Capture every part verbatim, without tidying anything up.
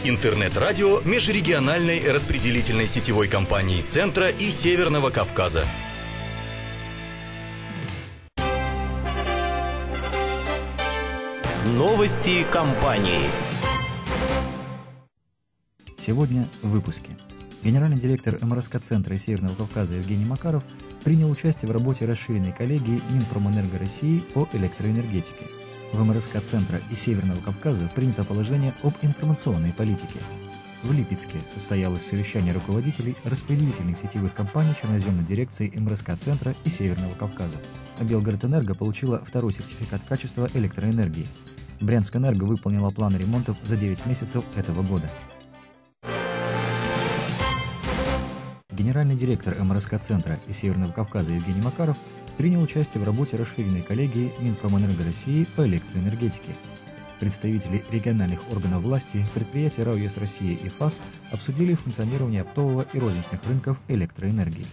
Интернет-радио межрегиональной распределительной сетевой компании Центра и Северного Кавказа. Новости компании. Сегодня в выпуске. Генеральный директор эм эр эс ка-центра и Северного Кавказа Евгений Макаров принял участие в работе расширенной коллегии Минпромэнерго России по электроэнергетике. В эм эр эс ка-центра и Северного Кавказа принято положение об информационной политике. В Липецке состоялось совещание руководителей распределительных сетевых компаний черноземной дирекции эм эр эс ка-центра и Северного Кавказа. А Белгородэнерго получила второй сертификат качества электроэнергии. Брянскэнерго выполнила план ремонтов за девять месяцев этого года. Генеральный директор эм эр эс ка-центра и Северного Кавказа Евгений Макаров принял участие в работе расширенной коллегии Минпромэнерго России по электроэнергетике. Представители региональных органов власти, предприятия РАО ЕС Россия и ФАС обсудили функционирование оптового и розничных рынков электроэнергии.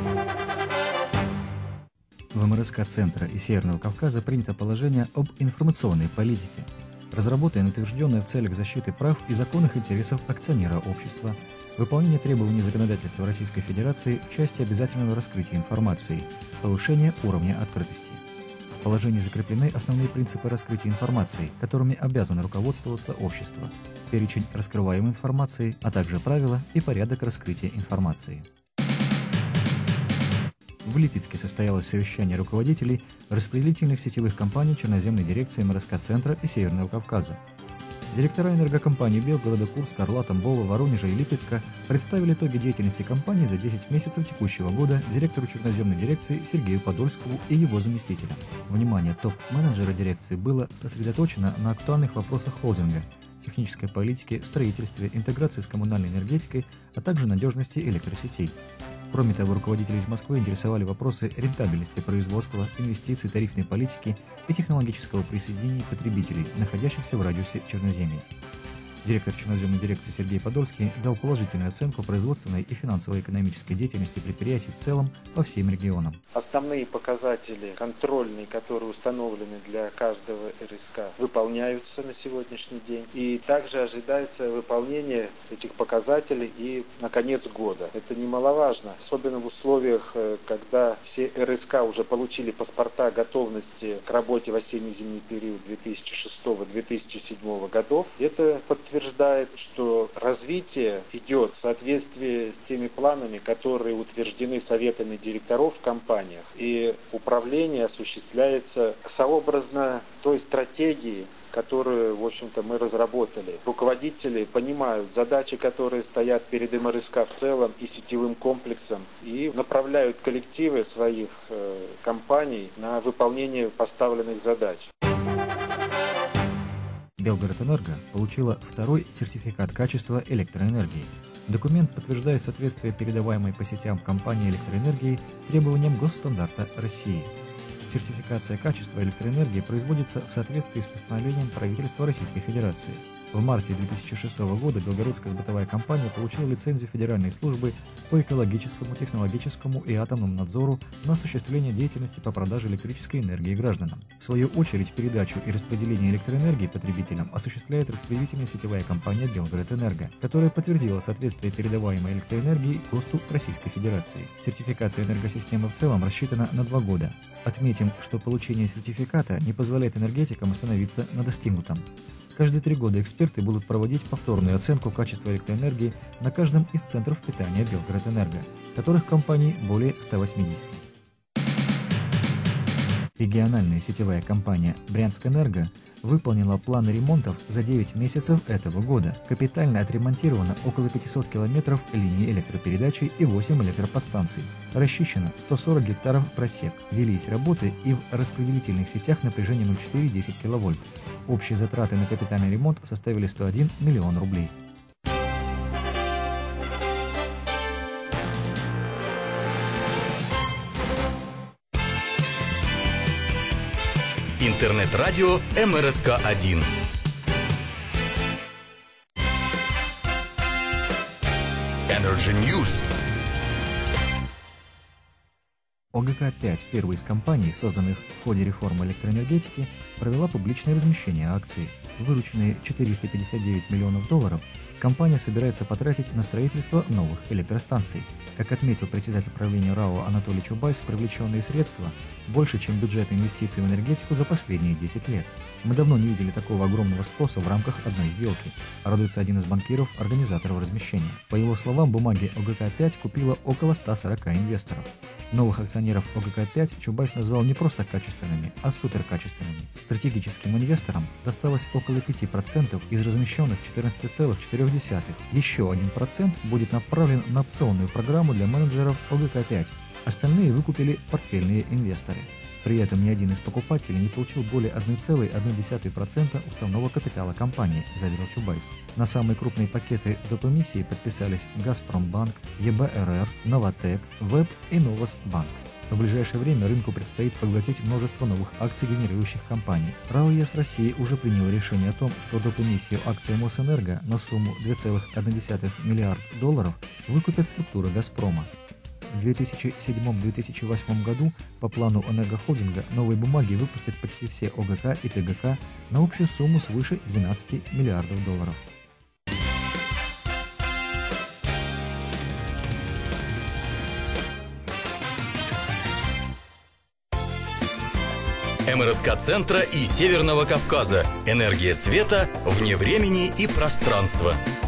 В эм эр эс ка-центра и Северного Кавказа принято положение об информационной политике. Разработано и утвержденное в целях защиты прав и законных интересов акционера общества, выполнение требований законодательства Российской Федерации в части обязательного раскрытия информации, повышение уровня открытости. В положении закреплены основные принципы раскрытия информации, которыми обязано руководствоваться общество, перечень раскрываемой информации, а также правила и порядок раскрытия информации. В Липецке состоялось совещание руководителей распределительных сетевых компаний черноземной дирекции эм эр эс ка-центра и Северного Кавказа. Директора энергокомпаний Белгорода, Курска, Орла, Тамбова, Воронежа и Липецка представили итоги деятельности компании за десять месяцев текущего года директору черноземной дирекции Сергею Подольскому и его заместителям. Внимание топ-менеджера дирекции было сосредоточено на актуальных вопросах холдинга, технической политике, строительстве, интеграции с коммунальной энергетикой, а также надежности электросетей. Кроме того, руководители из Москвы интересовали вопросы рентабельности производства, инвестиций, тарифной политики и технологического присоединения потребителей, находящихся в радиусе Черноземья. Директор черноземной дирекции Сергей Подольский дал положительную оценку производственной и финансово-экономической деятельности предприятий в целом по всем регионам. Основные показатели контрольные, которые установлены для каждого эр эс ка, выполняются на сегодняшний день. И также ожидается выполнение этих показателей и на конец года. Это немаловажно, особенно в условиях, когда все эр эс ка уже получили паспорта готовности к работе в осенне-зимний период две тысячи шестого — две тысячи седьмого годов. Это подтверждает утверждает, что развитие идет в соответствии с теми планами, которые утверждены советами директоров в компаниях, и управление осуществляется сообразно той стратегии, которую, в общем-то, мы разработали. Руководители понимают задачи, которые стоят перед эм эр эс ка в целом и сетевым комплексом, и направляют коллективы своих э, компаний на выполнение поставленных задач. Белгородэнерго получила второй сертификат качества электроэнергии. Документ подтверждает соответствие передаваемой по сетям компании электроэнергии требованиям госстандарта России. Сертификация качества электроэнергии производится в соответствии с постановлением правительства Российской Федерации. В марте две тысячи шестого года Белгородская сбытовая компания получила лицензию Федеральной службы по экологическому, технологическому и атомному надзору на осуществление деятельности по продаже электрической энергии гражданам. В свою очередь, передачу и распределение электроэнергии потребителям осуществляет распределительная сетевая компания Белгородэнерго, которая подтвердила соответствие передаваемой электроэнергии ГОСТу Российской Федерации. Сертификация энергосистемы в целом рассчитана на два года. Отметим, что получение сертификата не позволяет энергетикам остановиться на достигнутом. Каждые три года эксперты будут проводить повторную оценку качества электроэнергии на каждом из центров питания Белгородэнерго, которых в компании более ста восьмидесяти. Региональная сетевая компания Брянскэнерго выполнила планы ремонтов за девять месяцев этого года. Капитально отремонтировано около пятисот километров линий электропередачи и восемь электроподстанций. Расчищено сто сорок гектаров просек. Велись работы и в распределительных сетях напряжением ноль целых четыре десятых киловольт. Общие затраты на капитальный ремонт составили сто один миллион рублей. Интернет-радио эм эр эс ка один. Energy News. О Г К пять, первой из компаний, созданных в ходе реформы электроэнергетики, провела публичное размещение акций. Вырученные четыреста пятьдесят девять миллионов долларов компания собирается потратить на строительство новых электростанций. Как отметил председатель правления РАО Анатолий Чубайс, привлеченные средства больше, чем бюджет инвестиций в энергетику за последние десять лет. Мы давно не видели такого огромного спроса в рамках одной сделки, радуется один из банкиров, организаторов размещения. По его словам, бумаги О Г К пять купила около ста сорока инвесторов. Новых акционеров О Г К пять Чубайс назвал не просто качественными, а суперкачественными. Стратегическим инвесторам досталось около пяти процентов из размещенных четырнадцати целых четырёх десятых. Еще один процент будет направлен на опционную программу для менеджеров О Г К пять. Остальные выкупили портфельные инвесторы. При этом ни один из покупателей не получил более одной целой одной десятой процента уставного капитала компании, заверил Чубайс. На самые крупные пакеты доп. Эмиссии подписались Газпромбанк, Е Б Р Р, Новатэк, Веб и Новосбанк. В ближайшее время рынку предстоит поглотить множество новых акций генерирующих компаний. РАО ЕС России уже приняло решение о том, что доп. Эмиссию акций Мосэнерго на сумму две целых одна десятая миллиарда долларов выкупят структуры Газпрома. В две тысячи седьмом — две тысячи восьмом году по плану Энергохолдинга новые бумаги выпустят почти все О Г К и Т Г К на общую сумму свыше двенадцати миллиардов долларов. М Р С К-центра и Северного Кавказа. Энергия света вне времени и пространства.